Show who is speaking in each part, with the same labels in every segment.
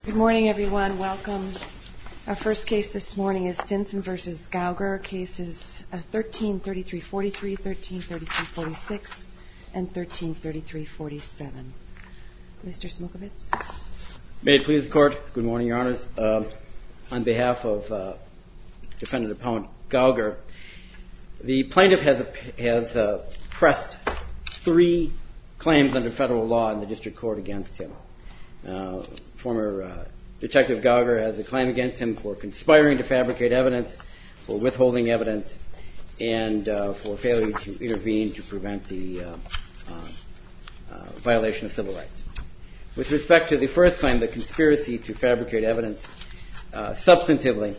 Speaker 1: Good morning, everyone. Welcome. Our first case this morning is Stinson v. Gauger, cases 133343, 133346, and 133347. Mr. Smokovitz.
Speaker 2: May it please the Court. Good morning, Your Honors. On behalf of Defendant Appellant Gauger, the plaintiff has pressed three claims under federal law in the district court against him. Former Detective Gauger has a claim against him for conspiring to fabricate evidence, for withholding evidence, and for failure to intervene to prevent the violation of civil rights. With respect to the first claim, the conspiracy to fabricate evidence, substantively,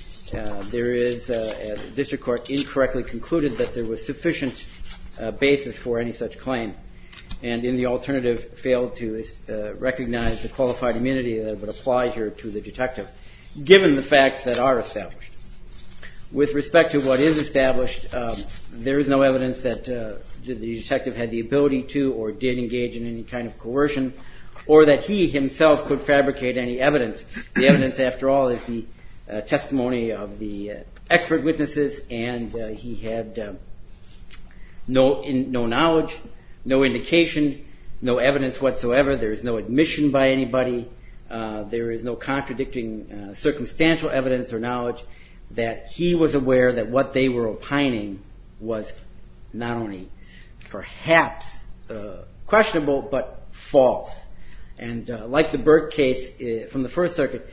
Speaker 2: the district court incorrectly concluded that there was sufficient basis for any such claim, and in the alternative failed to recognize the qualified immunity that would apply here to the detective, given the facts that are established. With respect to what is established, there is no evidence that the detective had the ability to or did engage in any kind of coercion, or that he himself could fabricate any evidence. The evidence, after all, is the testimony of the expert witnesses, and he had no knowledge, no indication, no evidence whatsoever. There is no admission by anybody. There is no contradicting circumstantial evidence or knowledge that he was aware that what they were opining was not only perhaps questionable, but false. And like the Burke case from the First Circuit,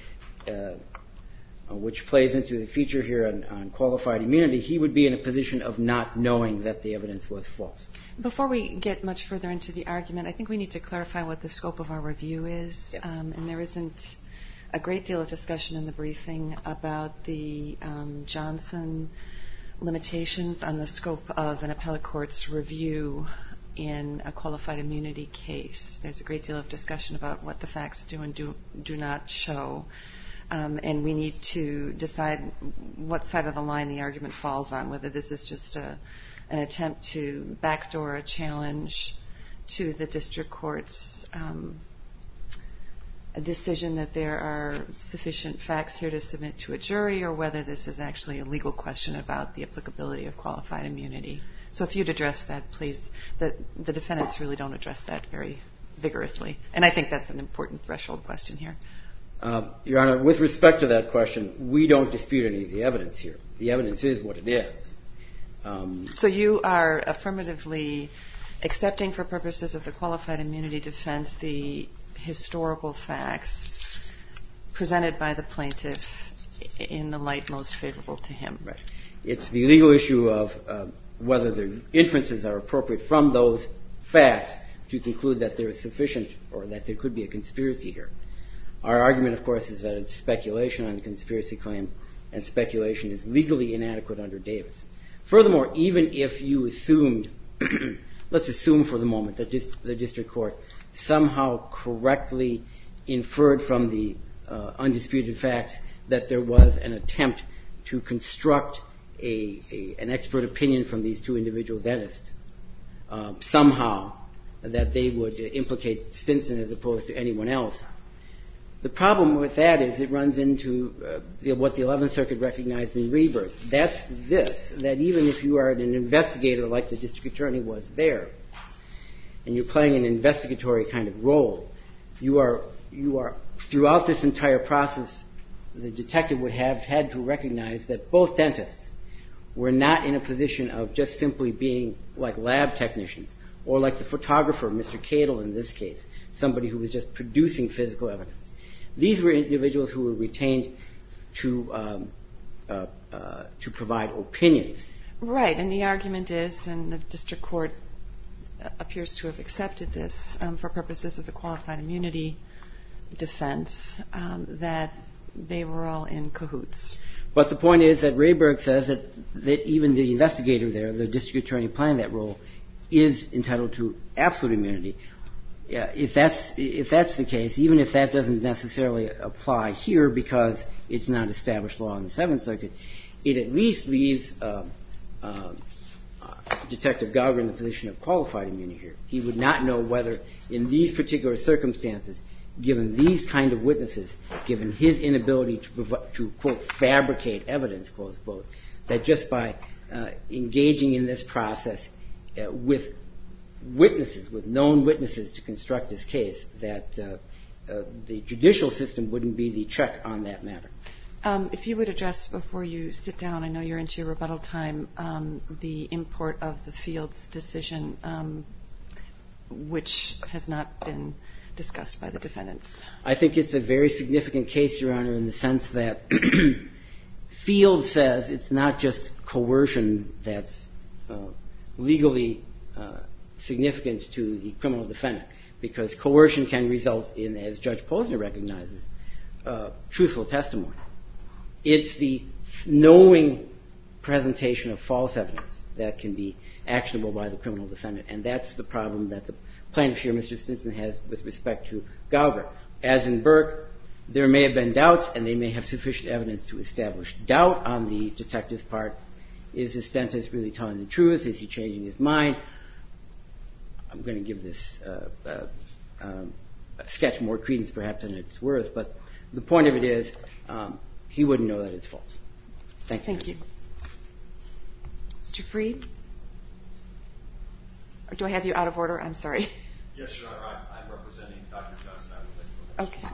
Speaker 2: which plays into the feature here on qualified immunity, he would be in a position of not knowing that the evidence was false.
Speaker 1: Before we get much further into the argument, I think we need to clarify what the scope of our review is.
Speaker 2: Yes.
Speaker 1: And there isn't a great deal of discussion in the briefing about the Johnson limitations on the scope of an appellate court's review in a qualified immunity case. There's a great deal of discussion about what the facts do and do not show. And we need to decide what side of the line the argument falls on, whether this is just an attempt to backdoor a challenge to the district court's a decision that there are sufficient facts here to submit to a jury, or whether this is actually a legal question about the applicability of qualified immunity. So if you'd address that, please. The defendants really don't address that very vigorously. And I think that's an important threshold question here.
Speaker 2: Your Honor, with respect to that question, we don't dispute any of the evidence here. The evidence is what it is.
Speaker 1: So you are affirmatively accepting for purposes of the qualified immunity defense the historical facts presented by the plaintiff in the light most favorable to him.
Speaker 2: Right. It's the legal issue of whether the inferences are appropriate from those facts to conclude that there is sufficient or that there could be a conspiracy here. Our argument, of course, is that it's speculation on the conspiracy claim, and speculation is legally inadequate under Davis. Furthermore, even if you assumed, let's assume for the moment that the district court somehow correctly inferred from the undisputed facts that there was an attempt to construct an expert opinion from these two individual dentists, somehow that they would implicate Stinson as opposed to anyone else. The problem with that is it runs into what the 11th Circuit recognized in Rebirth. That's this, that even if you are an investigator like the district attorney was there, and you're playing an investigatory kind of role, you are throughout this entire process, the detective would have had to recognize that both dentists were not in a position of just simply being like lab technicians, or like the photographer, Mr. Cadle in this case, somebody who was just producing physical evidence. These were individuals who were retained to provide opinions.
Speaker 1: Right, and the argument is, and the district court appears to have accepted this for purposes of the qualified immunity defense, that they were all in cahoots.
Speaker 2: But the point is that Rayberg says that even the investigator there, the district attorney playing that role, is entitled to absolute immunity. If that's the case, even if that doesn't necessarily apply here because it's not established law in the 7th Circuit, it at least leaves Detective Gauger in the position of qualified immunity here. He would not know whether, in these particular circumstances, given these kind of witnesses, given his inability to quote, fabricate evidence, close quote, that just by engaging in this process with witnesses, with known witnesses to construct his case, that the judicial system wouldn't be the check on that matter.
Speaker 1: If you would address, before you sit down, I know you're into your rebuttal time, the import of the Fields decision, which has not been discussed by the defendants.
Speaker 2: I think it's a very significant case, Your Honor, in the sense that Fields says it's not just coercion that's legally significant to the criminal defendant, because coercion can result in, as Judge Posner recognizes, truthful testimony. It's the knowing presentation of false evidence that can be actionable by the criminal defendant, and that's the problem that the plaintiff here, Mr. Stinson, has with respect to Gauger. As in Burke, there may have been doubts, and they may have sufficient evidence to establish doubt on the detective's part. Is the dentist really telling the truth? Is he changing his mind? I'm going to give this sketch more credence perhaps than it's worth, but the point of it is he wouldn't know that it's false. Thank you.
Speaker 1: Thank you. Mr. Freed? Or do I have you out of order? I'm sorry.
Speaker 3: Yes, Your Honor. I'm representing Dr. Johnson.
Speaker 1: Okay.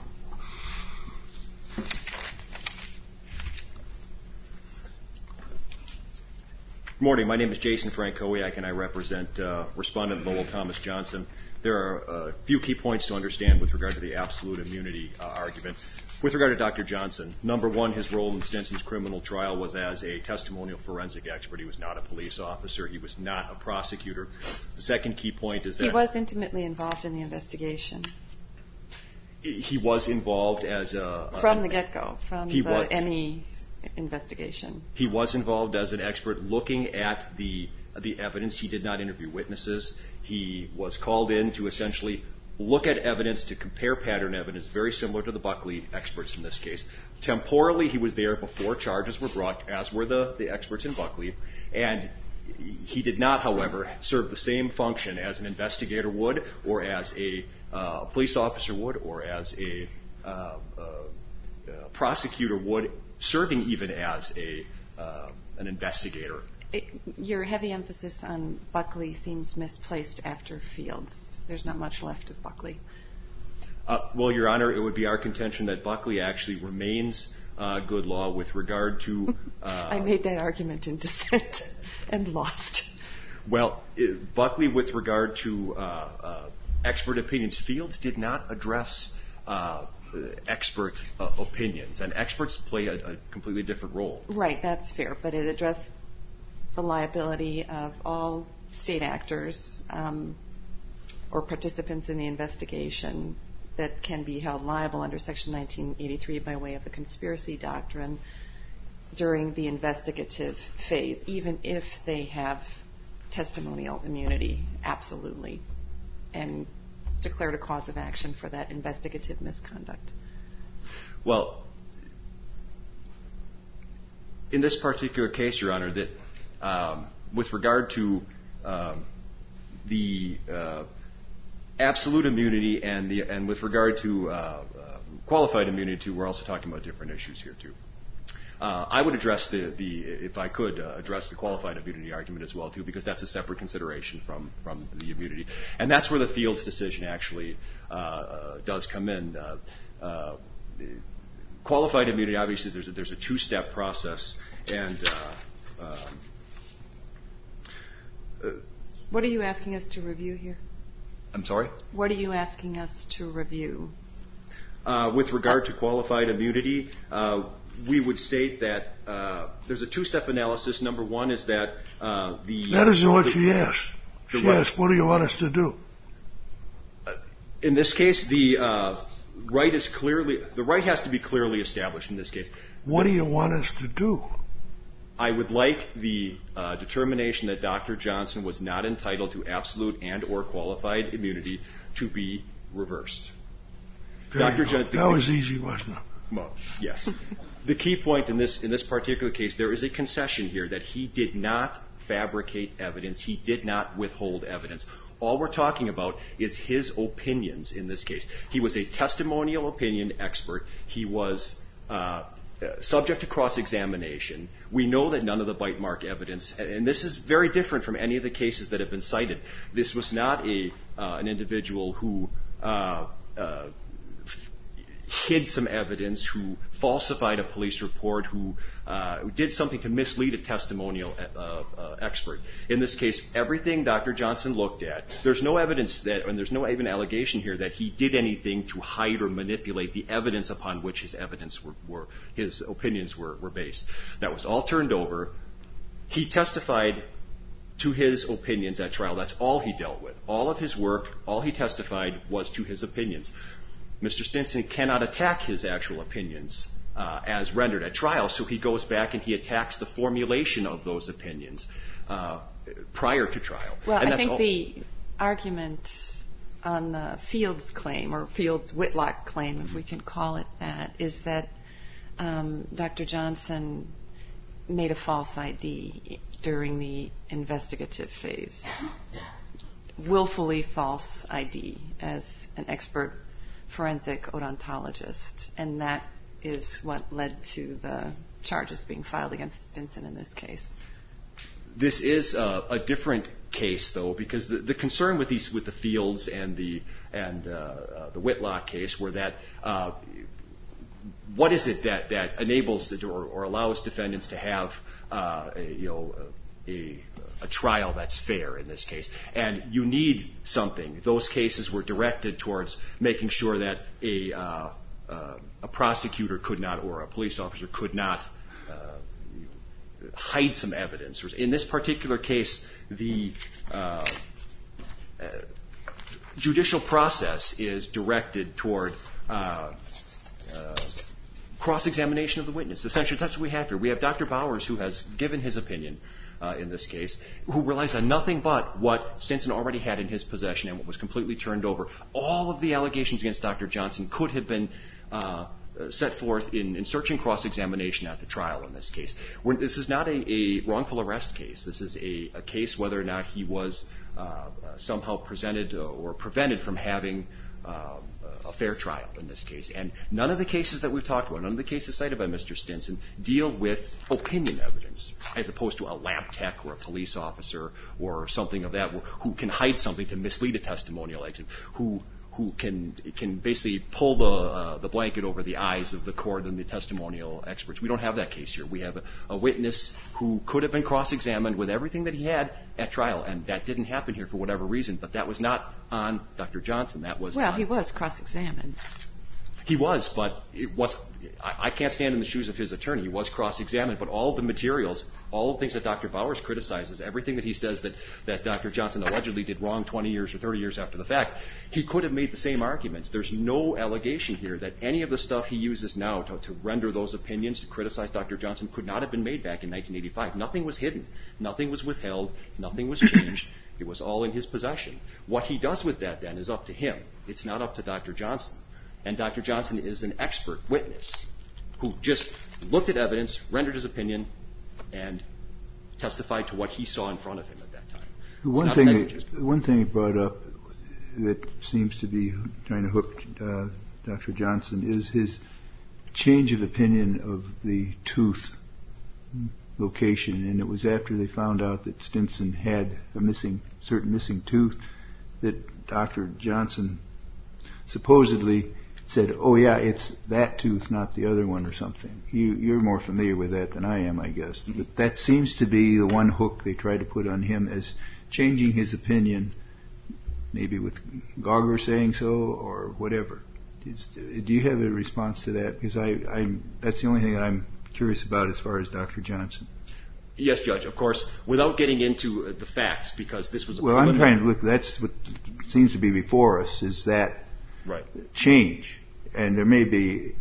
Speaker 3: Good morning. My name is Jason Frankowiak, and I represent Respondent Lowell Thomas Johnson. There are a few key points to understand with regard to the absolute immunity argument. With regard to Dr. Johnson, number one, his role in Stinson's criminal trial was as a testimonial forensic expert. He was not a police officer. He was not a prosecutor. The second key point is that
Speaker 1: he was intimately involved in the investigation.
Speaker 3: He was involved as a...
Speaker 1: From the get-go, from the ME investigation.
Speaker 3: He was involved as an expert looking at the evidence. He did not interview witnesses. He was called in to essentially look at evidence, to compare pattern evidence, very similar to the Buckley experts in this case. Temporally, he was there before charges were brought, as were the experts in Buckley, and he did not, however, serve the same function as an investigator would, or as a police officer would, or as a prosecutor would, serving even as an investigator.
Speaker 1: Your heavy emphasis on Buckley seems misplaced after Fields. There's not much left of Buckley.
Speaker 3: Well, Your Honor, it would be our contention that Buckley actually remains good law with regard to...
Speaker 1: I made that argument in dissent and lost.
Speaker 3: Well, Buckley, with regard to expert opinions, Fields did not address expert opinions, and experts play a completely different role.
Speaker 1: Right, that's fair, but it addressed the liability of all state actors or participants in the investigation that can be held liable under Section 1983 by way of the conspiracy doctrine during the investigative phase, even if they have testimonial immunity, absolutely, and declared a cause of action for that investigative misconduct.
Speaker 3: Well, in this particular case, Your Honor, that with regard to the absolute immunity and with regard to qualified immunity, too, we're also talking about different issues here, too. I would address if I could, address the qualified immunity argument as well, too, because that's a separate consideration from the immunity. And that's where the Fields decision actually does come in. Qualified immunity, obviously, there's a two-step process, and
Speaker 1: what are you asking us to review here?
Speaker 3: I'm sorry?
Speaker 1: What are you asking us to review?
Speaker 3: With regard to qualified immunity, we would state that there's a two-step analysis. Number one is that
Speaker 4: That isn't what she asked. She asked, what do you want us to do?
Speaker 3: In this case, the right has to be clearly established in this case.
Speaker 4: What do you want us to do?
Speaker 3: I would like the determination that Dr. Johnson was not entitled to absolute and or qualified immunity to be reversed.
Speaker 4: That was easy, wasn't it?
Speaker 3: Well, yes. The key point in this particular case, there is a concession here that he did not fabricate evidence. He did not withhold evidence. All we're talking about is his opinions in this case. He was a testimonial opinion expert. He was subject to cross-examination. We know that none of the bite mark evidence, and this is very different from any of the cases that have been cited. This was not an individual who hid some evidence, who falsified a police report, who did something to mislead a testimonial expert. In this case, everything Dr. Johnson looked at, there's no evidence that, and there's no even allegation here that he did anything to hide or manipulate the evidence upon which his his opinions were based. That was all turned over. He testified to his opinions at trial. That's all he dealt with. All of his work, all he testified was to his opinions. Mr. Stinson cannot attack his actual opinions as rendered at trial, so he goes back and he attacks the formulation of those opinions prior to trial.
Speaker 1: Well, I think the argument on the Fields claim, or Fields-Whitlock claim, if we can call it that, is that Dr. Johnson made a false ID during the investigative phase. Willfully false ID as an expert forensic odontologist, and that is what led to the charges being filed against Stinson in this case.
Speaker 3: This is a different case, though, because the concern with the Fields and the Whitlock case were that what is it that enables or allows defendants to have a trial that's fair in this case. And you need something. Those cases were directed towards making sure that a prosecutor could not, or a police officer could not hide some evidence. In this particular case, the judicial process is directed toward cross-examination of the witness. Essentially, that's what we have here. We have Dr. Bowers, who has given his opinion in this case, who relies on nothing but what Stinson already had in his possession and what was completely turned over. All of the allegations against Dr. Johnson could have been set forth in searching cross-examination at the trial in this case. This is not a wrongful arrest case. This is a case whether or not he was somehow presented or prevented from having a fair trial in this case. And none of the cases that we've talked about, none of the cases cited by Mr. Stinson, deal with opinion evidence, as opposed to a lab tech or a police officer or something of that, who can hide something to mislead a testimonial agent, who can basically pull the blanket over the eyes of the court and the testimonial experts. We don't have that case here. We have a witness who could have been cross-examined with everything that he had at trial, and that didn't happen here for whatever reason. But that was not on Dr. Johnson. That was
Speaker 1: he was cross-examined.
Speaker 3: He was, but it was. I can't stand in the shoes of his attorney. He was cross-examined, but all of the materials, all the things that Dr. Bowers criticizes, everything that he says that Dr. Johnson allegedly did wrong 20 years or 30 years after the fact, he could have made the same arguments. There's no allegation here that any of the stuff he uses now to render those opinions, to criticize Dr. Johnson, could not have been made back in 1985. Nothing was hidden. Nothing was withheld. Nothing was changed. It was all in his possession. What he does with that, then, is up to him. It's not up to Dr. Johnson. And Dr. Johnson is an expert witness who just looked at evidence, rendered his opinion, and testified to what he saw in front of him at that time.
Speaker 5: The one thing he brought up that seems to be trying to hook Dr. Johnson is his change of opinion of the tooth location. And it was after they found out that Stinson had a certain missing tooth that Dr. Johnson supposedly said, oh yeah, it's that tooth, not the other one or something. You're more familiar with that than I am, I guess. But that seems to be the one hook they try to put on him as changing his opinion, maybe with Gauger saying so or whatever. Do you have a response to that? Because that's the only thing that I'm curious about as far as Dr. Johnson.
Speaker 3: Yes, Judge, of course, without getting into the facts, because this was a
Speaker 5: I'm trying to look, that's what seems to be before us, is that
Speaker 3: right
Speaker 5: change. And there may be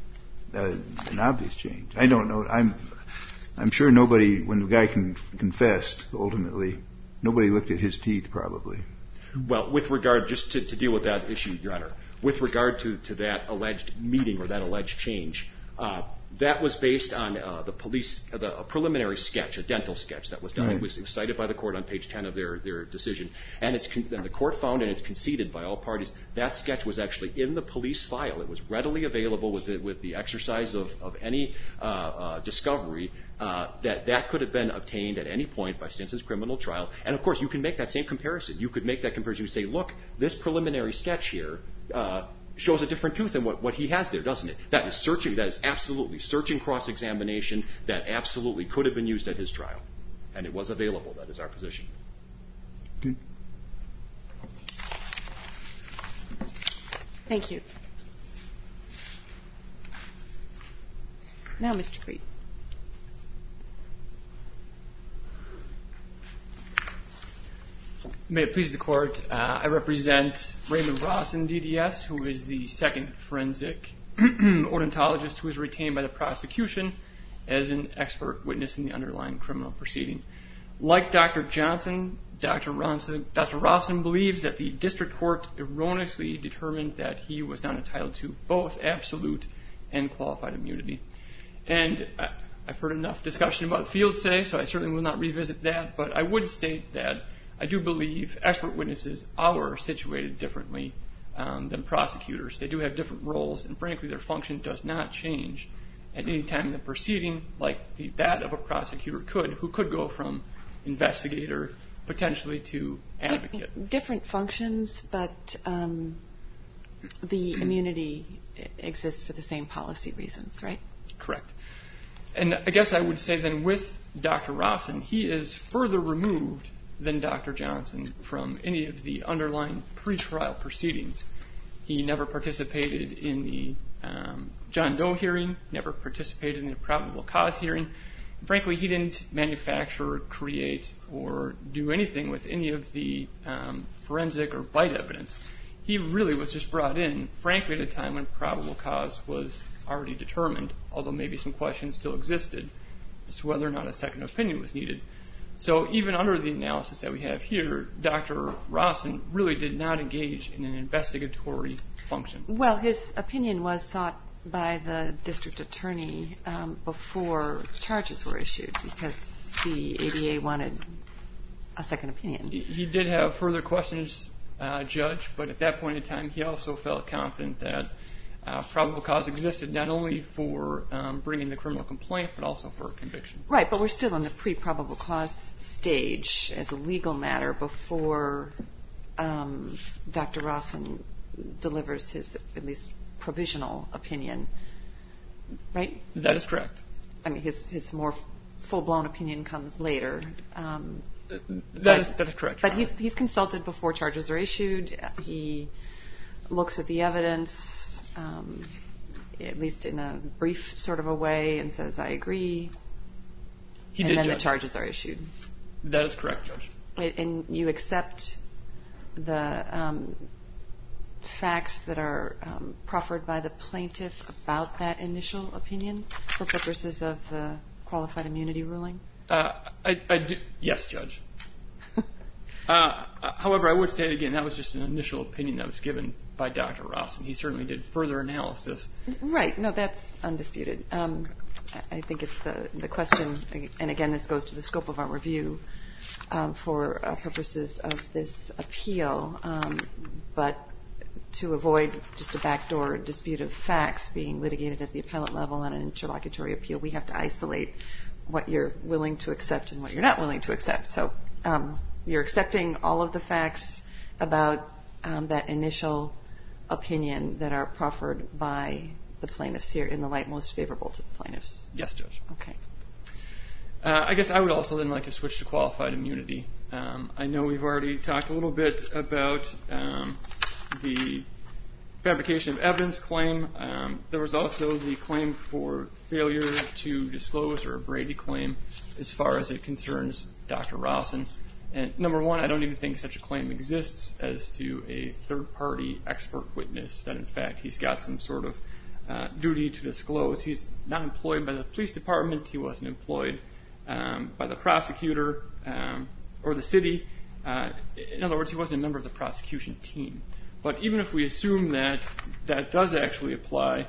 Speaker 5: an obvious change. I don't know. I'm sure nobody, when the guy confessed, ultimately, nobody looked at his teeth probably.
Speaker 3: Well, with regard, just to deal with that issue, Your Honor, with regard to that alleged meeting or that alleged change, That was based on a preliminary sketch, a dental sketch that was done.
Speaker 5: Right.
Speaker 3: It was cited by the court on page 10 of their decision. And the court found, and it's conceded by all parties, that sketch was actually in the police file. It was readily available with the exercise of any discovery that could have been obtained at any point by Stinson's criminal trial. And, of course, you can make that same comparison. You could make that comparison. You say, look, this preliminary sketch here shows a different tooth than what he has there, doesn't it? That is searching. That is absolutely searching cross-examination that absolutely could have been used at his trial. And it was available. That is our position.
Speaker 5: Okay.
Speaker 1: Thank you. Now, Mr. Freed.
Speaker 6: May it please the Court, I represent Raymond Rawson, DDS, who is the second forensic odontologist who was retained by the prosecution as an expert witness in the underlying criminal proceeding. Like Dr. Johnson, Dr. Rawson believes that the district court erroneously determined that he was not entitled to both absolute and qualified immunity. And I've heard enough discussion about the field today, so I certainly will not revisit that, but I would state that I do believe expert witnesses are situated differently than prosecutors. They do have different roles, and frankly, their function does not change at any time in the proceeding like that of a prosecutor could, who could go from investigator potentially to advocate.
Speaker 1: Different functions, but the immunity exists for the same policy reasons, right?
Speaker 6: Correct. And I guess I would say then with Dr. Rawson, he is further removed than Dr. Johnson from any of the underlying pretrial proceedings. He never participated in the John Doe hearing, never participated in the probable cause hearing. Frankly, he didn't manufacture, create, or do anything with any of the forensic or bite evidence. He really was just brought in, frankly, at a time when probable cause was already determined, although maybe some questions still existed as to whether or not a second opinion was needed. So even under the analysis that we have here, Dr. Rawson really did not engage in an investigatory function.
Speaker 1: Well, his opinion was sought by the district attorney before charges were issued because the ADA wanted a second opinion.
Speaker 6: He did have further questions, Judge, but at that point in time he also felt confident that probable cause existed not only for bringing the criminal complaint but also for conviction.
Speaker 1: Right, but we're still in the pre-probable cause stage as a legal matter before Dr. Rawson delivers his at least provisional opinion, right?
Speaker 6: That is correct.
Speaker 1: I mean, his more full-blown opinion comes later.
Speaker 6: That is correct.
Speaker 1: But he's consulted before charges are issued. He looks at the evidence, at least in a brief sort of a way, and says, I agree.
Speaker 6: He
Speaker 1: and
Speaker 6: did,
Speaker 1: then
Speaker 6: Judge.
Speaker 1: The charges are issued.
Speaker 6: That is correct, Judge.
Speaker 1: And you accept the facts that are proffered by the plaintiff about that initial opinion for purposes of the qualified immunity ruling?
Speaker 6: I do. Yes, Judge. However, I would say again that was just an initial opinion that was given by Dr. Rawson. He certainly did further analysis.
Speaker 1: Right. No, that's undisputed. I think it's the question, and again, this goes to the scope of our review for purposes of this appeal, but to avoid just a backdoor dispute of facts being litigated at the appellate level on an interlocutory appeal, we have to isolate what you're willing to accept and what you're not willing to accept. So you're accepting all of the facts about that initial opinion that are proffered by the plaintiffs here in the light most favorable to the plaintiffs?
Speaker 6: Yes, Judge.
Speaker 1: Okay.
Speaker 6: I guess I would also then like to switch to qualified immunity. I know we've already talked a little bit about the fabrication of evidence claim. There was also the claim for failure to disclose, or a Brady claim, as far as it concerns Dr. Rawson. And number one, I don't even think such a claim exists as to a third-party expert witness, that in fact he's got some sort of duty to disclose. He's not employed by the police department. He wasn't employed by the prosecutor or the city. In other words, he wasn't a member of the prosecution team. But even if we assume that that does actually apply,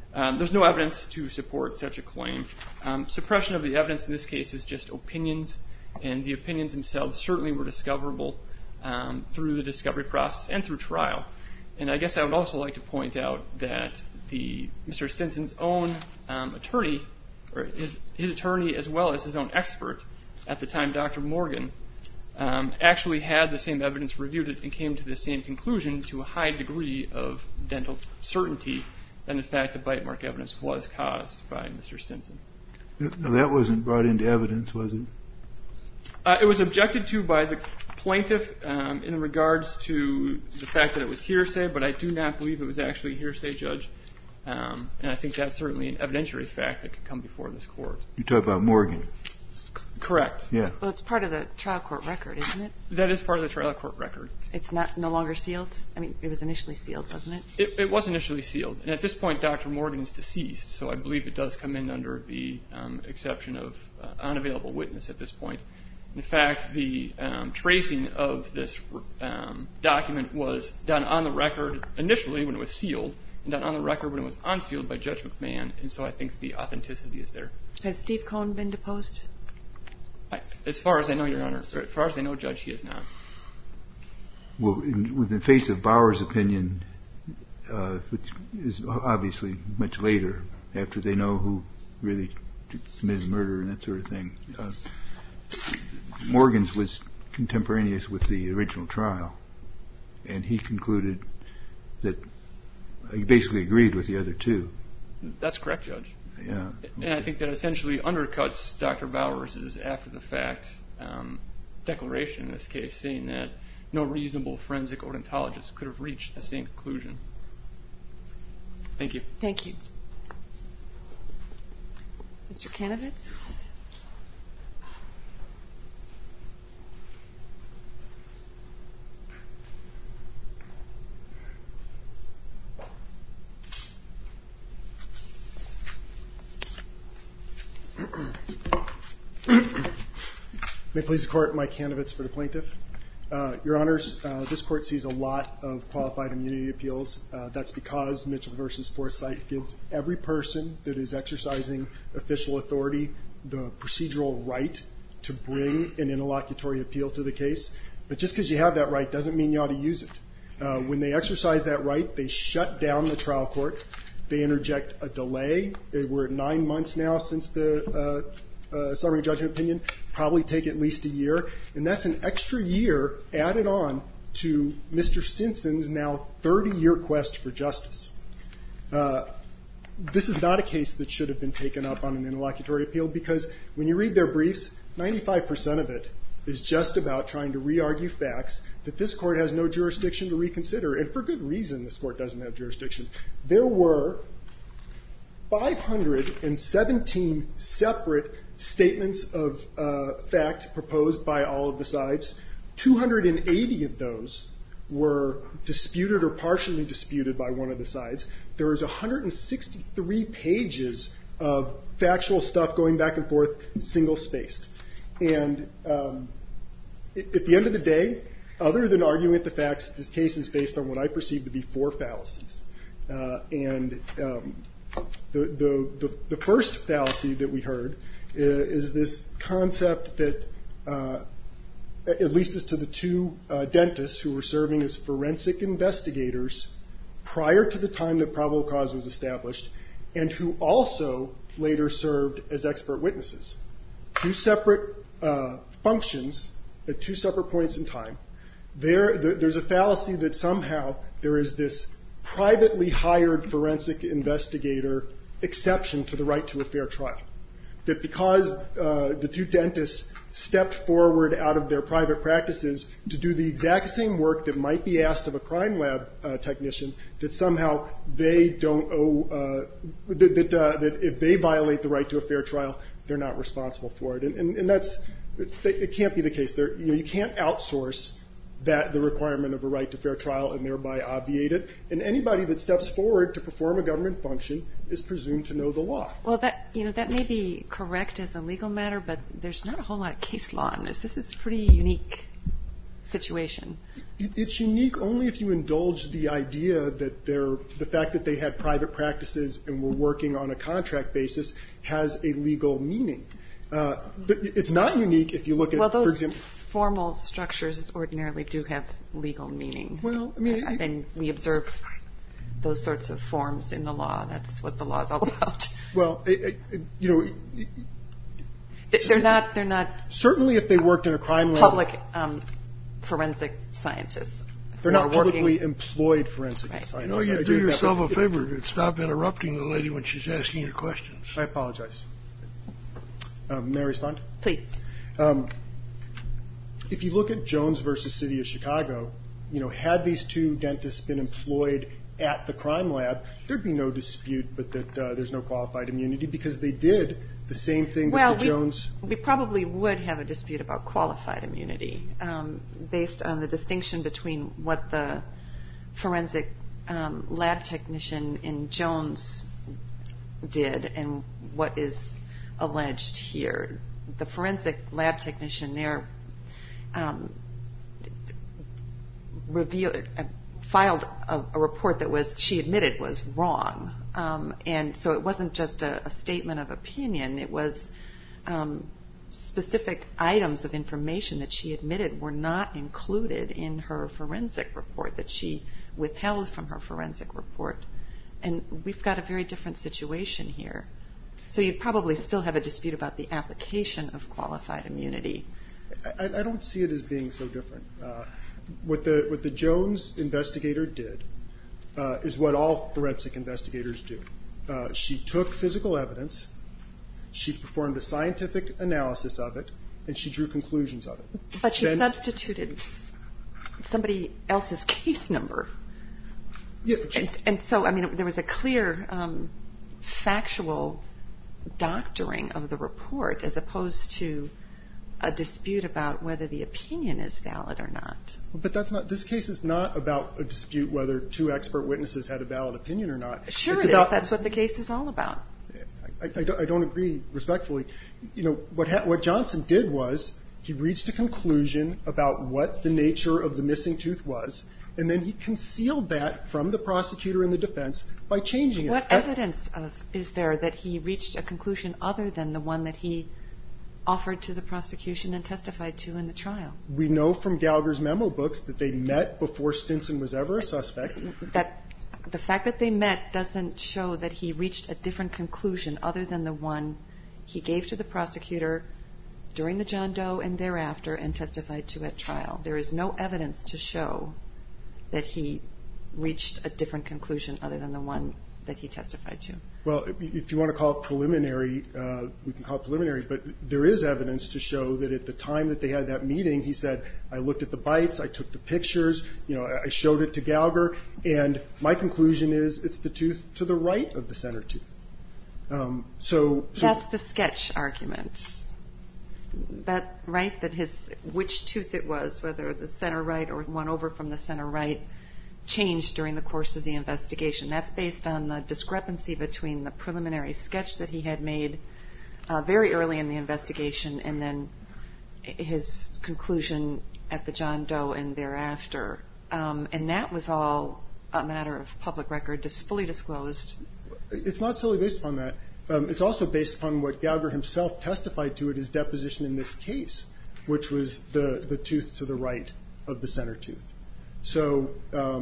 Speaker 6: There's no evidence to support such a claim. Suppression of the evidence in this case is just opinions, and the opinions themselves certainly were discoverable through the discovery process and through trial. And I guess I would also like to point out that Mr. Stinson's own attorney, or his attorney as well as his own expert at the time, Dr. Morgan, actually had the same evidence reviewed and came to the same conclusion to a high degree of dental certainty that, in fact, the bite mark evidence was caused by Mr. Stinson.
Speaker 5: Now, that wasn't brought into evidence, was it?
Speaker 6: It was objected to by the plaintiff in regards to the fact that it was hearsay, but I do not believe it was actually hearsay, Judge. And I think that's certainly an evidentiary fact that could come before this court.
Speaker 5: You talk about Morgan.
Speaker 6: Correct.
Speaker 5: Yeah.
Speaker 1: Well, it's part of the trial court record, isn't it?
Speaker 6: That is part of the trial court record.
Speaker 1: It's no longer sealed? I mean, it was initially sealed, wasn't it?
Speaker 6: It was initially sealed. And at this point, Dr. Morgan is deceased, so I believe it does come in under the exception of unavailable witness at this point. In fact, the tracing of this document was done on the record initially when it was sealed, and done on the record when it was unsealed by Judge McMahon, and so I think the authenticity is there.
Speaker 1: Has Steve Cohn been deposed?
Speaker 6: As far as I know, Your Honor, as far as I know, Judge, he is not.
Speaker 5: Well, in the face of Bauer's opinion, which is obviously much later, after they know who really committed the murder and that sort of thing, Morgan's was contemporaneous with the original trial, and he concluded that he basically agreed with the other two.
Speaker 6: That's correct, Judge.
Speaker 5: Yeah.
Speaker 6: And I think that essentially undercuts Dr. Bauer's after-the-fact declaration in this case, saying that no reasonable forensic odontologist could have reached the same conclusion. Thank you.
Speaker 1: Thank you. Mr. Kanovitz?
Speaker 7: May it please the Court, Mike Kanovitz for the plaintiff. Your Honors, this Court sees a lot of qualified immunity appeals. That's because Mitchell v. Forsythe gives every person that is exercising official authority the procedural right to bring an interlocutory appeal to the case. But just because you have that right doesn't mean you ought to use it. When they exercise that right, they shut down the trial court. They interject a delay. We're at 9 months now since the summary judgment opinion, probably take at least a year, and that's an extra year added on to Mr. Stinson's now 30-year quest for justice. This is not a case that should have been taken up on an interlocutory appeal because when you read their briefs, 95% of it is just about trying to re-argue facts that this Court has no jurisdiction to reconsider, and for good reason this Court doesn't have jurisdiction. There were 517 separate statements of fact proposed by all of the sides. 280 of those were disputed or partially disputed by one of the sides. There was 163 pages of factual stuff going back and forth, single-spaced. And at the end of the day, other than arguing at the facts, this case is based on what I perceive to be 4 fallacies. The first fallacy that we heard is this concept that, at least as to the 2 dentists who were serving as forensic investigators prior to the time that probable cause was established, and who also later served as expert witnesses. 2 separate functions at 2 separate points in time. There's a fallacy that somehow there is this privately hired forensic investigator exception to the right to a fair trial. That because the 2 dentists stepped forward out of their private practices to do the exact same work that might be asked of a crime lab technician, that somehow they don't owe, that if they violate the right to a fair trial, they're not responsible for it. And it can't be the case. You can't outsource the requirement of a right to fair trial and thereby obviate it. And anybody that steps forward to perform a government function is presumed to know the law.
Speaker 1: Well, that may be correct as a legal matter, but there's not a whole lot of case law on this. This is a pretty unique situation.
Speaker 7: It's unique only if you indulge the idea that the fact that they had private practices and were working on a contract basis has a legal meaning. But it's not unique if you look at,
Speaker 1: those
Speaker 7: for example,
Speaker 1: formal structures ordinarily do have legal meaning.
Speaker 7: Well, I mean,
Speaker 1: and we observe those sorts of forms in the law. That's what the law is all about.
Speaker 7: Well,
Speaker 1: they're not
Speaker 7: certainly if they worked in a crime lab,
Speaker 1: public forensic scientists.
Speaker 7: They're not publicly employed forensic scientists.
Speaker 4: You do yourself a favor and stop interrupting the lady when she's asking your questions.
Speaker 7: I apologize. May I respond?
Speaker 1: Please.
Speaker 7: If you look at Jones versus City of Chicago, had these two dentists been employed at the crime lab, there'd be no dispute but that there's no qualified immunity because they did the same thing that the Jones...
Speaker 1: We probably would have a dispute about qualified immunity based on the distinction between what the forensic lab technician in Jones did and what is alleged here. The forensic lab technician there filed a report that she admitted was wrong. And so it wasn't just a statement of opinion. It was specific items of information that she admitted were not included in her forensic report, that she withheld from her forensic report. And we've got a very different situation here. So you'd probably still have a dispute about the application of qualified immunity.
Speaker 7: I don't see it as being so different. What the Jones investigator did is what all forensic investigators do. She took physical evidence, she performed a scientific analysis of it, and she drew conclusions of it.
Speaker 1: But she substituted somebody else's case number.
Speaker 7: Yeah,
Speaker 1: and so, there was a clear factual doctoring of the report as opposed to a dispute about whether the opinion is valid or not.
Speaker 7: But this case is not about a dispute whether two expert witnesses had a valid opinion or not.
Speaker 1: Sure it is. That's what the case is all about.
Speaker 7: I don't agree respectfully. What Johnson did was he reached a conclusion about what the nature of the missing tooth was, and then he concealed that from the prosecutor and the defense by changing it.
Speaker 1: What evidence is there that he reached a conclusion other than the one that he offered to the prosecution and testified to in the trial?
Speaker 7: We know from Gallagher's memo books that they met before Stinson was ever a suspect.
Speaker 1: That the fact that they met doesn't show that he reached a different conclusion other than the one he gave to the prosecutor during the John Doe and thereafter and testified to at trial. There is no evidence to show that he reached a different conclusion other than the one that he testified to.
Speaker 7: Well, if you want to call it preliminary, we can call it preliminary, but there is evidence to show that at the time that they had that meeting, he said, I looked at the bites, I took the pictures, I showed it to Gallagher, and my conclusion is it's the tooth to the right of the center tooth. So
Speaker 1: that's the sketch argument. That right, that which tooth it was, whether the center right or one over from the center right, changed during the course of the investigation. That's based on the discrepancy between the preliminary sketch that he had made very early in the investigation and then his conclusion at the John Doe and thereafter. And that was all a matter of public record, fully disclosed.
Speaker 7: It's not solely based upon that. It's also based upon what Gallagher himself testified to at his deposition in this case, which was the tooth to the right of the center tooth. So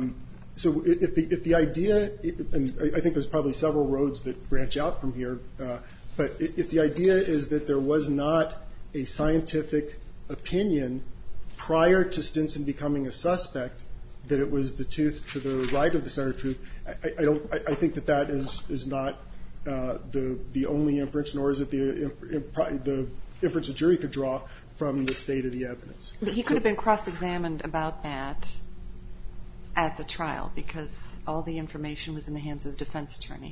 Speaker 7: if the idea, and I think there's probably several roads that branch out from here, but if the idea is that there was not a scientific opinion prior to Stinson becoming a suspect that it was the tooth to the right of the center tooth, I think that is not the only inference, nor is it the inference a jury could draw from the state of the evidence.
Speaker 1: But he could have been cross-examined about that at the trial because all the information was in the hands of the defense attorney.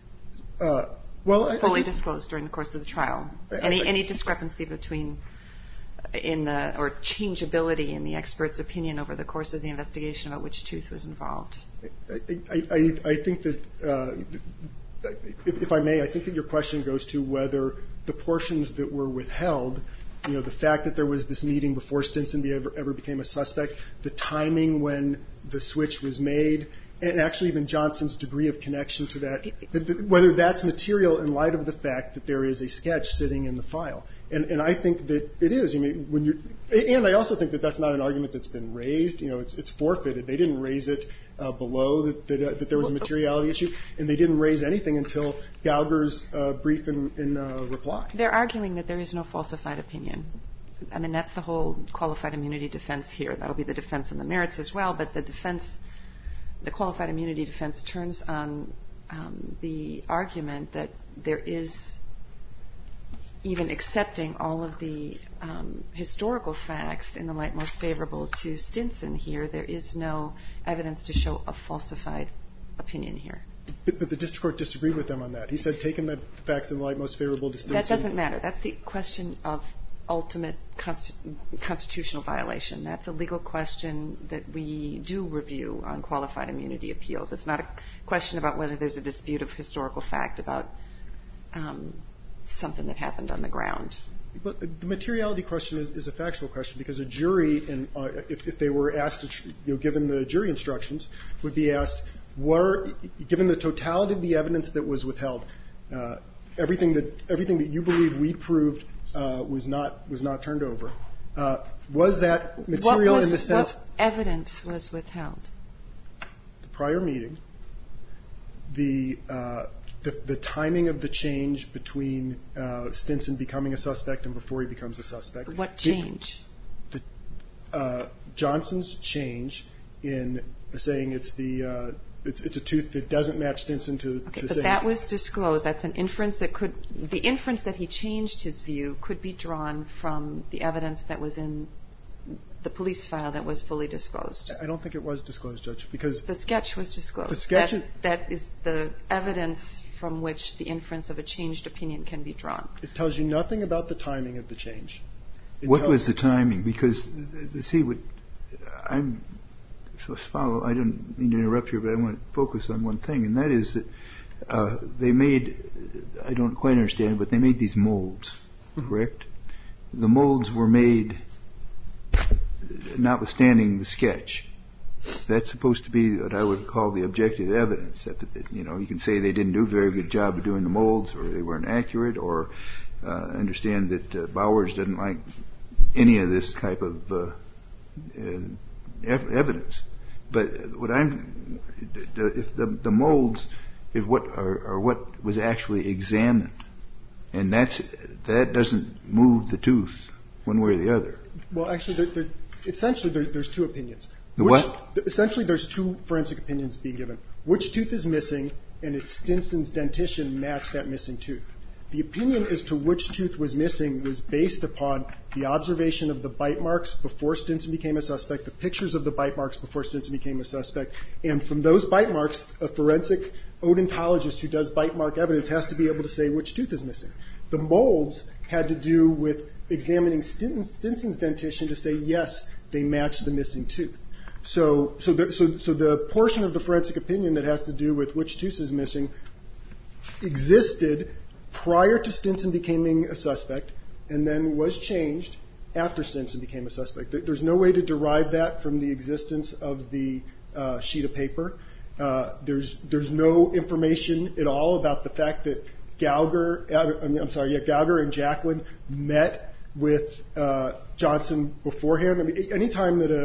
Speaker 1: Fully disclosed during the course of the trial. Any discrepancy between or changeability in the expert's opinion over the course of the investigation about which tooth was involved.
Speaker 7: I think that, if I may, I think that your question goes to whether the portions that were withheld the fact that there was this meeting before Stinson ever became a suspect, the timing when the switch was made, and actually even Johnson's degree of connection to that, whether that's material in light of the fact that there is a sketch sitting in the file. And I think that it is. And I also think that that's not an argument that's been raised. It's forfeited. They didn't raise it below that there was a materiality issue, and they didn't raise anything until Gauger's brief in reply.
Speaker 1: They're arguing that there is no falsified opinion. I mean, that's the whole qualified immunity defense here. That'll be the defense on the merits as well, but the qualified immunity defense turns on the argument that there is, even accepting all of the historical facts in the light most favorable to Stinson here, there is no evidence to show a falsified opinion here.
Speaker 7: But the district court disagreed with them on that. He said, taking the facts in the light most favorable to Stinson.
Speaker 1: That doesn't matter. That's the question of ultimate constitutional violation. That's a legal question that we do review on qualified immunity appeals. It's not a question about whether there's a dispute of historical fact about something that happened on the ground.
Speaker 7: But the materiality question is a factual question, because a jury, if they were asked to, given the jury instructions, would be asked, given the totality of the evidence that was withheld, everything that you believe we proved was not turned over. Was that material in the sense?
Speaker 1: What evidence was withheld?
Speaker 7: The prior meeting, the timing of the change between Stinson becoming a suspect and before he becomes a suspect.
Speaker 1: What change?
Speaker 7: Johnson's change in saying it's a tooth that doesn't match Stinson to
Speaker 1: but that was disclosed. That's an inference the inference that he changed his view could be drawn from the evidence that was in the police file that was fully disclosed.
Speaker 7: I don't think it was disclosed, Judge, because
Speaker 1: the sketch was disclosed.
Speaker 7: The sketch
Speaker 1: that is the evidence from which the inference of a changed opinion can be drawn.
Speaker 7: It tells you nothing about the timing of the change.
Speaker 5: What was the timing? Because I don't mean to interrupt you, but I want to focus on one thing, and that is that they made, I don't quite understand, but they made these molds, correct? The molds were made notwithstanding the sketch. That's supposed to be what I would call the objective evidence. You can say they didn't do a very good job of doing the molds, or they weren't accurate, or understand that Bowers didn't like any of this type of evidence. But if the molds is what was actually examined, and that doesn't move the tooth one way or the other.
Speaker 7: Well, actually, essentially there's two opinions. Essentially, there's two forensic opinions being given. Which tooth is missing, and is Stinson's dentition match that missing tooth? The opinion as to which tooth was missing was based upon the observation of the bite marks before Stinson became a suspect, the pictures of the bite marks before Stinson became a suspect, and from those bite marks, a forensic odontologist who does bite mark evidence has to be able to say which tooth is missing. The molds had to do with examining Stinson's dentition to say, yes, they match the missing tooth. So the portion of the forensic opinion that has to do with which tooth is missing existed prior to Stinson becoming a suspect, and then was changed after Stinson became a suspect. There's no way to derive that from the existence of the sheet of paper. There's no information at all about the fact that Gauger and Jacqueline met with Johnson beforehand. I mean, anytime that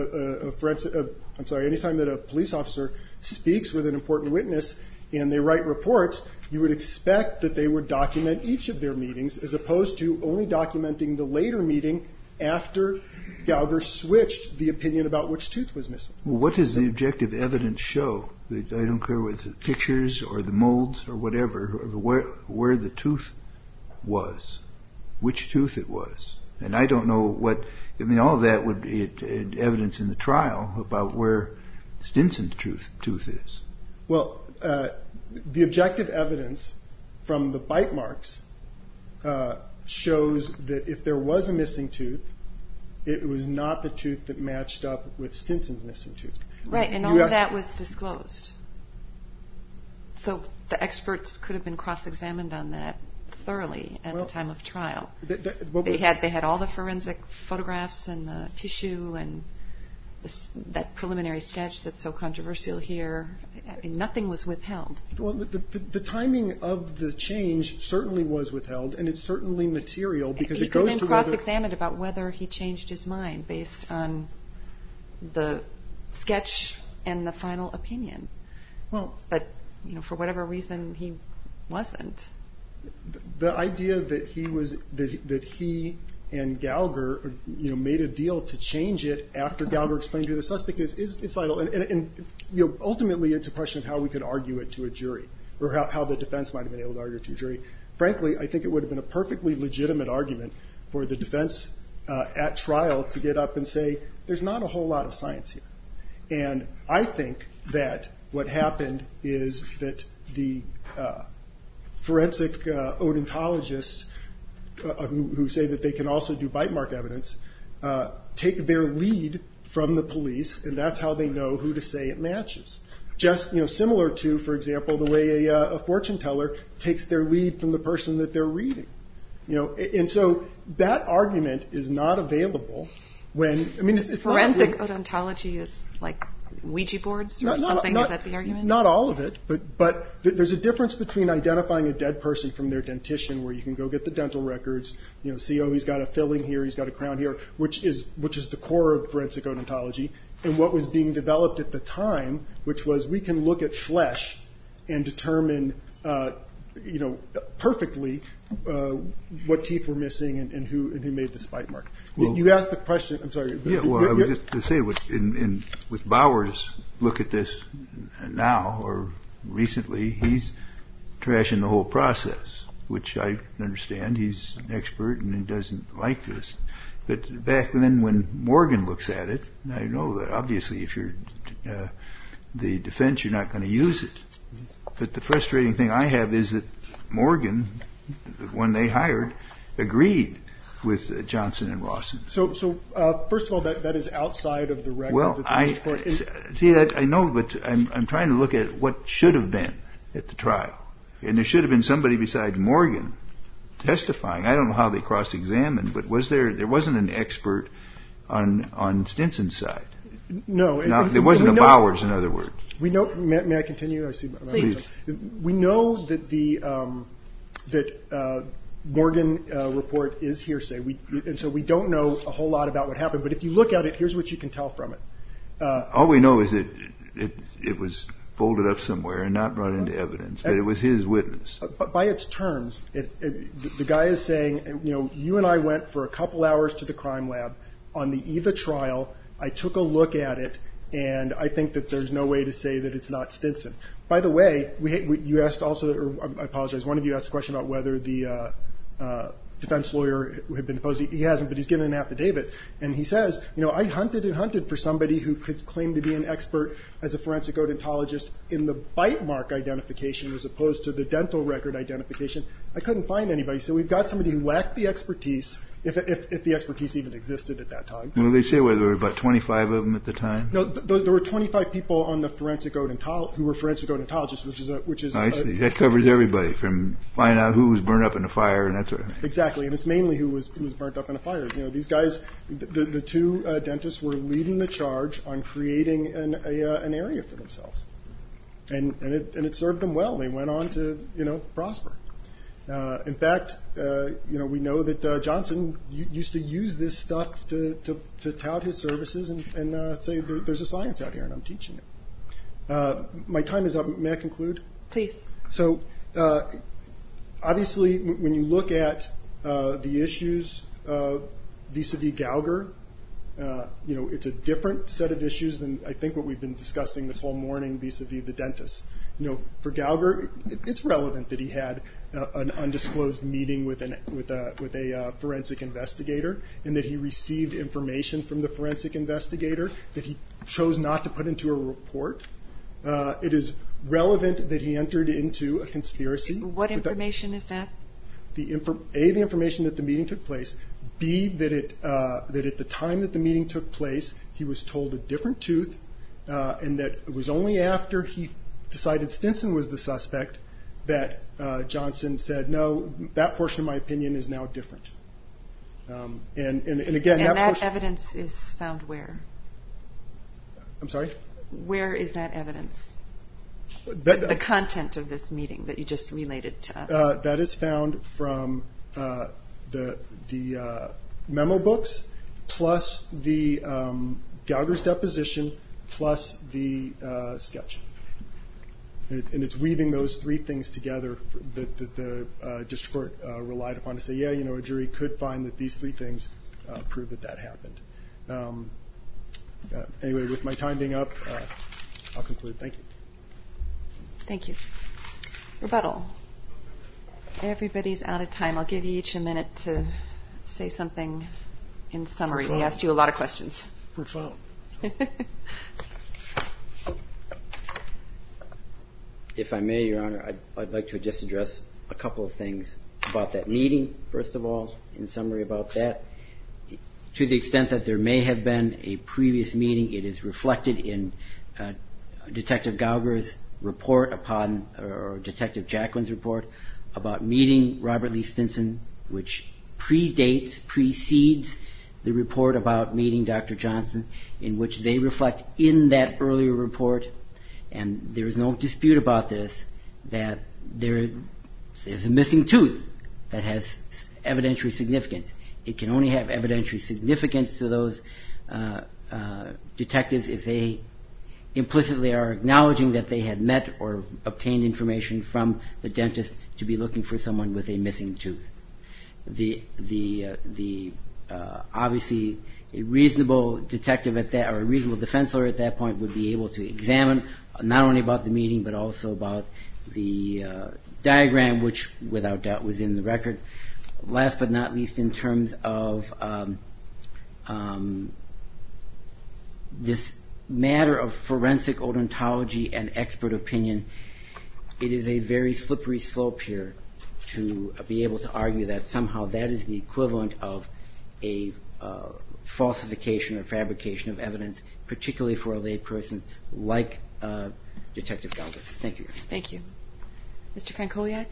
Speaker 7: a police officer speaks with an important witness and they write reports, you would expect that they would document each of their meetings, as opposed to only documenting the later meeting after Gauger switched the opinion about which tooth was missing.
Speaker 5: Well, what does the objective evidence show? I don't care whether the pictures or the molds or whatever, where the tooth was, which tooth it was. And I don't know all of that would be evidence in the trial about where Stinson's tooth is.
Speaker 7: Well, the objective evidence from the bite marks shows that if there was a missing tooth, it was not the tooth that matched up with Stinson's missing tooth.
Speaker 1: Right, and all of that was disclosed. So the experts could have been cross-examined on that thoroughly at the time of trial.
Speaker 7: They
Speaker 1: had all the forensic photographs and the tissue and that preliminary sketch that's so controversial here. I mean, nothing was withheld.
Speaker 7: Well, the timing of the change certainly was withheld, and it's certainly material because it goes to
Speaker 1: He could have been cross-examined about whether he changed his mind based on the sketch and the final opinion.
Speaker 7: Well,
Speaker 1: but for whatever reason, he wasn't.
Speaker 7: The idea that he and Gallagher, made a deal to change it after Gallagher explained who the suspect is vital. And ultimately, it's a question of how we could argue it to a jury, or how the defense might have been able to argue it to a jury. Frankly, I think it would have been a perfectly legitimate argument for the defense at trial to get up and say, there's not a whole lot of science here. And I think that what happened is that the forensic odontologists who say that they can also do bite mark evidence, take their lead from the police, and that's how they know who to say it matches. Just similar to, for example, the way a fortune teller takes their lead from the person that they're reading. And so that argument is not available when it's
Speaker 1: forensic odontology is like Ouija boards or something? Is that the argument?
Speaker 7: Not all of it, but there's a difference between identifying a dead person from their dentition, where you can go get the dental records, see, he's got a filling here, he's got a crown here, which is the core of forensic odontology, and what was being developed at the time, which was we can look at flesh and determine perfectly what teeth were missing and who made this bite mark. Well, you asked the question. I'm sorry.
Speaker 5: Yeah, well, I was just to say, with Bowers, look at this now or recently, he's trashing the whole process, which I understand. He's an expert and he doesn't like this. But back then, when Morgan looks at it, I know that obviously if you're the defense, you're not going to use it. But the frustrating thing I have is that Morgan, when they hired, agreed with Johnson and Rawson.
Speaker 7: So first of all, that is outside of the record.
Speaker 5: Well, I know, but I'm trying to look at what should have been at the trial, and there should have been somebody besides Morgan testifying. I don't know how they cross-examined, but there wasn't an expert on Stinson's side.
Speaker 7: No,
Speaker 5: there wasn't a Bowers, in other words.
Speaker 7: We know. May I continue? I see.
Speaker 1: Please.
Speaker 7: We know that the Morgan report is hearsay, and so we don't know a whole lot about what happened. But if you look at it, here's what you can tell from it.
Speaker 5: All we know is that it was folded up somewhere and not brought into evidence, but it was his witness.
Speaker 7: But by its terms, the guy is saying, you and I went for a couple hours to the crime lab on the eve of trial. I took a look at it, and I think that there's no way to say that it's not Stinson. By the way, you asked also, or I apologize, one of you asked a question about whether the defense lawyer had been deposed. He hasn't, but he's given an affidavit. And he says, I hunted and hunted for somebody who could claim to be an expert as a forensic odontologist in the bite mark identification as opposed to the dental record identification. I couldn't find anybody. So we've got somebody who lacked the expertise, if the expertise even existed at that time.
Speaker 5: Well, they say there were about 25 of them at the time?
Speaker 7: No, there were 25 people on the who were forensic odontologists, which is.
Speaker 5: I see. That covers everybody from finding out who was burned up in a fire and that sort of thing.
Speaker 7: Exactly, and it's mainly who was burnt up in a fire. These guys, the two dentists were leading the charge on creating an area for themselves, and it served them well. They went on to prosper. In fact, we know that Johnson used to use this stuff to tout his services and say there's a science out here and I'm teaching it. My time is up. May I conclude?
Speaker 1: Please.
Speaker 7: So, obviously, when you look at the issues vis-a-vis Gallagher, it's a different set of issues than I think what we've been discussing this whole morning vis-a-vis the dentist. For Gallagher, it's relevant that he had an undisclosed meeting with a forensic investigator, and that he received information from the forensic investigator that he chose not to put into a report. It is relevant that he entered into a conspiracy.
Speaker 1: What information is that?
Speaker 7: The information that the meeting took place. B, that at the time that the meeting took place, he was told a different tooth, and that it was only after he decided Stinson was the suspect that Johnson said, no, that portion of my opinion is now different. And again,
Speaker 1: that evidence is found where?
Speaker 7: I'm sorry?
Speaker 1: Where is that evidence? The content of this meeting that you just related to us.
Speaker 7: That is found from the memo books, plus the Gauger's deposition, plus the sketch. And it's weaving those three things together that the district court relied upon to say, yeah, a jury could find that these three things prove that happened. Anyway, with my time being up, I'll conclude. Thank you.
Speaker 1: Thank you. Rebuttal. Everybody's out of time. I'll give you each a minute to say something in summary. We asked you a lot of questions.
Speaker 4: Profound.
Speaker 2: If I may, Your Honor, I'd like to just address a couple of things about that meeting, first of all, in summary about that. To the extent that there may have been a previous meeting, it is reflected in Detective Gauger's report or Detective Jacqueline's report about meeting Robert Lee Stinson, which precedes the report about meeting Dr. Johnson, in which they reflect in that earlier report, and there is no dispute about this, that there's a missing tooth that has evidentiary significance. It can only have evidentiary significance to those detectives if they implicitly are acknowledging that they had met or obtained information from the dentist to be looking for someone with a missing tooth. Obviously, a reasonable detective at that, or a reasonable defense lawyer at that point, would be able to examine not only about the meeting but also about the diagram, which without doubt was in the record. Last but not least, in terms of this matter of forensic odontology and expert opinion, it is a very slippery slope here to be able to argue that somehow that is the equivalent of a falsification or fabrication of evidence, particularly for a layperson like Detective Gauger. Thank you.
Speaker 1: Thank you. Mr. Frankowiak?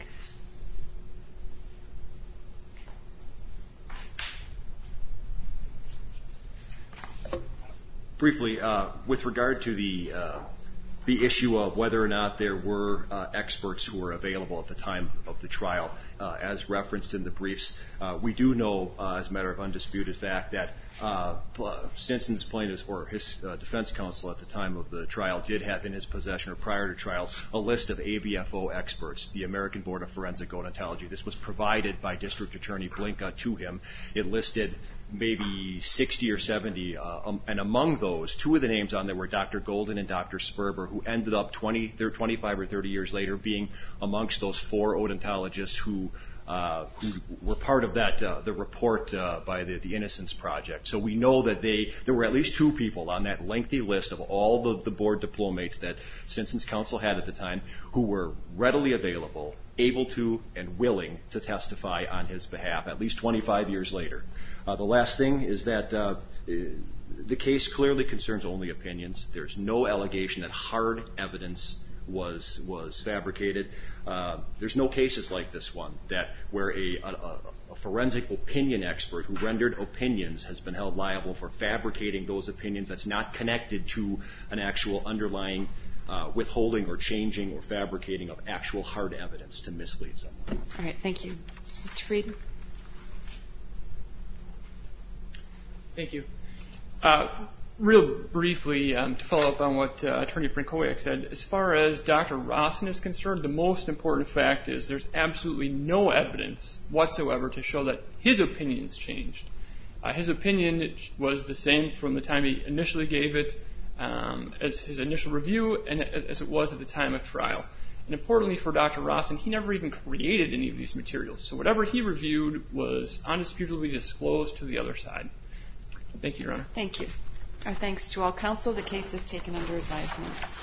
Speaker 3: Briefly, with regard to the issue of whether or not there were experts who were available at the time of the trial, as referenced in the briefs, we do know, as a matter of undisputed fact, that Stinson's plaintiff or his defense counsel at the time of the trial did have in his possession, or prior to trial, a list of ABFO experts, the American Board of Forensic Odontology. This was provided by District Attorney Blinka to him. It listed maybe 60 or 70, and among those, two of the names on there were Dr. Golden and Dr. Sperber, who ended up 25 or 30 years later being amongst those four odontologists who were part of that the report by the Innocence Project. So we know that there were at least two people on that lengthy list of all the board diplomates that Stinson's counsel had at the time who were readily available, able to, and willing to testify on his behalf at least 25 years later. The last thing is that the case clearly concerns only opinions. There's no allegation that hard evidence was fabricated. There's no cases like this one where a forensic opinion expert who rendered opinions has been held liable for fabricating those opinions that's not connected to an actual underlying withholding or changing or fabricating of actual hard evidence to mislead someone.
Speaker 1: All right, thank you. Mr. Frieden?
Speaker 6: Thank you. Real briefly, to follow up on what Attorney Frankowiak said, as far as Dr. Rossin is concerned, the most important fact is there's absolutely no evidence whatsoever to show that his opinions changed. His opinion was the same from the time he initially gave it as his initial review and as it was at the time of trial. And importantly for Dr. Rossin, he never even created any of these materials. So whatever he reviewed was undisputably disclosed to the other side. Thank you, Your Honor.
Speaker 1: Thank you. Our thanks to all counsel. The case is taken under advisement.